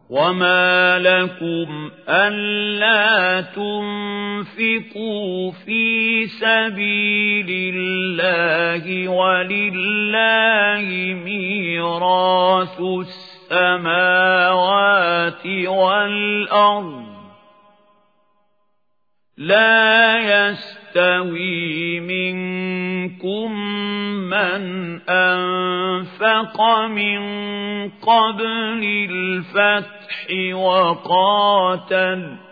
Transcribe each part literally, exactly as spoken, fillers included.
وما لكم ألا تنفقوا في سبيل الله ولله ميراث السماوات والأرض لا يستوي منكم من أنفق من قبل الفتح وقاتل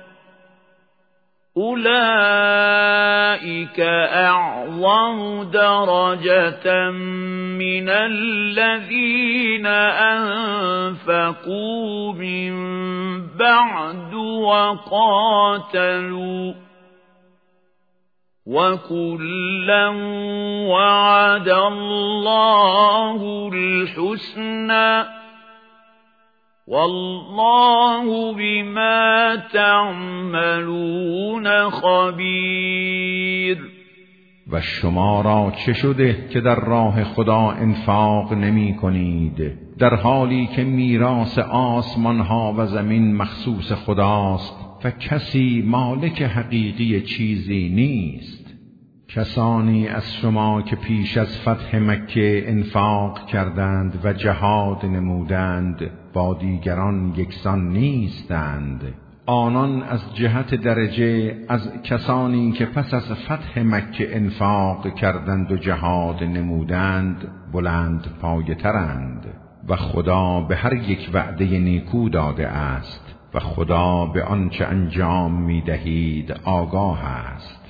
أولئك أعظم درجة من الذين أنفقوا من بعد وقاتلوا وكلا وعد الله الحسنى والله بما تعملون خبیر. و شما را چه شده که در راه خدا انفاق نمی کنید در حالی که میراث آسمان ها و زمین مخصوص خداست و کسی مالک حقیقی چیزی نیست؟ کسانی از شما که پیش از فتح مکه انفاق کردند و جهاد نمودند با دیگران یکسان نیستند. آنان از جهت درجه از کسانی که پس از فتح مکه انفاق کردند و جهاد نمودند بلند پایه ترند و خدا به هر یک وعده نیکو داده است و خدا به آنچه انجام می دهید آگاه است.